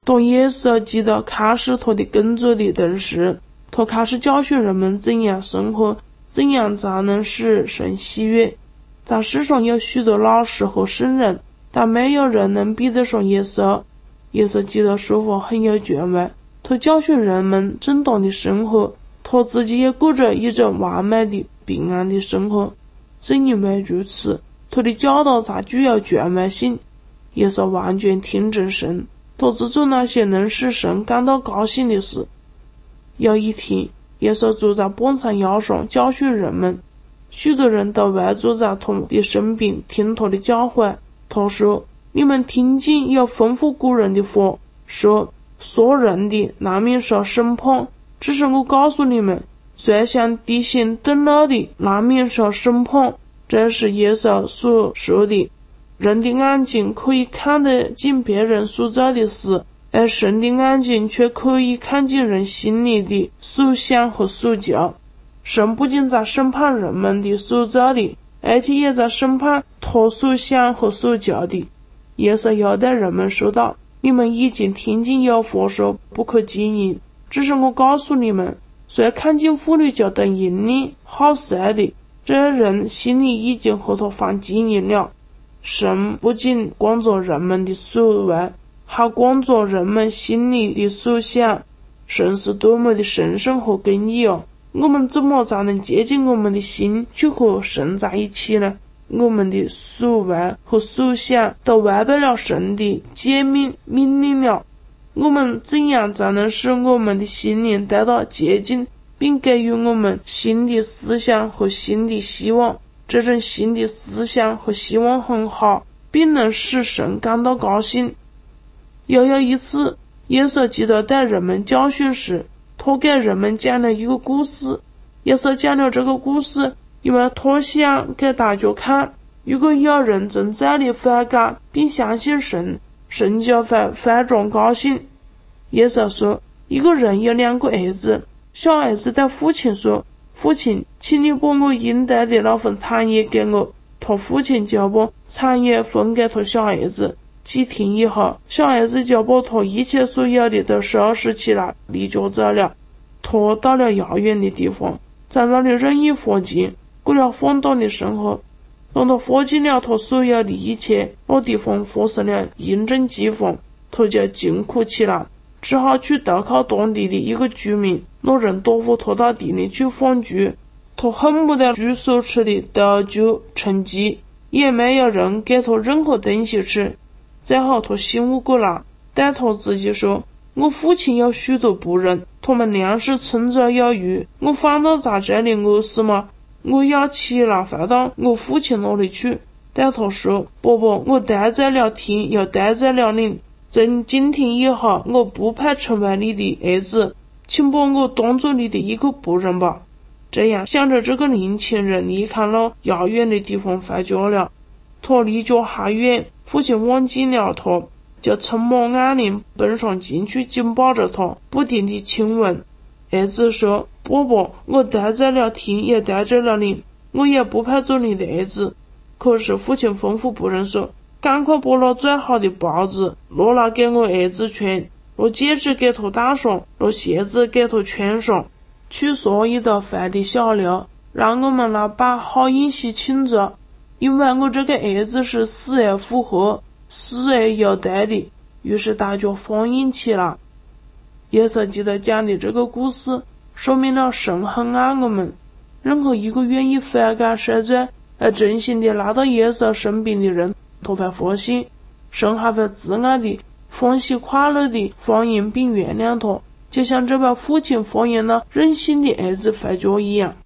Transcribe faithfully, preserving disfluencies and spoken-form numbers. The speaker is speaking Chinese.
当耶稣基督开始他的工作的同时，他开始教训人们怎样生活，怎样才能使神喜悦。在世上有许多老师和圣人，但没有人能比得上耶稣。耶稣基督说话很有权威，他教训人们正当的生活，他自己也过着一种完美的平安的生活。正因为如此，他的教导才具有权威性。耶稣完全听从神，他只做那些能使神感到高兴的事。有一天，耶稣坐在半山腰上教训人们，许多人都围坐在他的身边听他的教诲。他说，你们听见有吩咐古人的话，说杀人的难免受审判，只是我告诉你们，谁向弟兄动怒的难免受审判。这是耶稣所说的。人的眼睛可以看得见别人所做的事，而神的眼睛却可以看见人心里的所想和所求。神不仅在审判人们的所做的，而且也在审判他所想和所求的。耶稣又对人们说道，你们已经听见有话说不可奸淫，只是我告诉你们，谁看见妇女就动淫念好色的，这人心里已经和他犯奸淫了。神不仅观察人们的所为，还观察人们心里的所想。神是多么的神圣和公义啊！我们怎么才能接近我们的心去和神在一起呢？我们的所为和所想都违背了神的诫命命令了。我们怎样才能使我们的心灵得到洁净，并给予我们新的思想和新的希望？这种新的思想和希望很好，并能使神感到高兴。又有一次，耶稣基督对人们教训时，他给人们讲了一个故事。耶稣讲了这个故事，因为他想给大家看，如果有人从这里悔改并相信神，神就会非常高兴。耶稣说，一个人有两个儿子，小儿子对父亲说，父亲，请你把我应得的那份产业给我。他父亲就把产业分给他小儿子。几天以后，小儿子就把他一切所有的都收拾起来，离家走了。他到了遥远的地方，在那里任意花钱，过了放荡的生活。当他花尽了他所有的一切，那地方发生了严重饥荒，他就惊哭起来，只好去投靠当地的一个居民。那人打发他到地里去放猪，他恨不得猪所吃的都就充饥，也没有人给他任何东西吃。最后他醒悟过来，对他自己说，我父亲有许多仆人，他们粮食充足有余，我反倒在这里饿死吗？我要起来回到我父亲那里去。对他说，爸爸，我得罪了天，又得罪了你，从今天以后，我不配成为你的儿子，请把我当作你的一个仆人吧。这样想着，这个年轻人离开了遥远的地方回家了。他离家还远，父亲忘记了他，就充满爱怜奔上前去紧抱着他，不停地亲吻。儿子说，爸爸，我得罪了天，也得罪了你，我也不配做你的儿子。可是父亲吩咐仆人说，赶快把那最好的袍子拿来给我儿子穿，拿戒指给他戴上，拿鞋子给他穿上，取所有的坏的小料，让我们来摆好宴席庆祝，因为我这个儿子是死而复活，死而有得的。于是大家欢迎起来。耶稣基督讲的这个故事，说明了神很爱我们。任何一个愿意悔改受罪而真心的来到耶稣身边的人，他会发现神还会慈爱的、欢喜快乐的欢迎并原谅他，就像这位父亲欢迎了任性的儿子回家一样。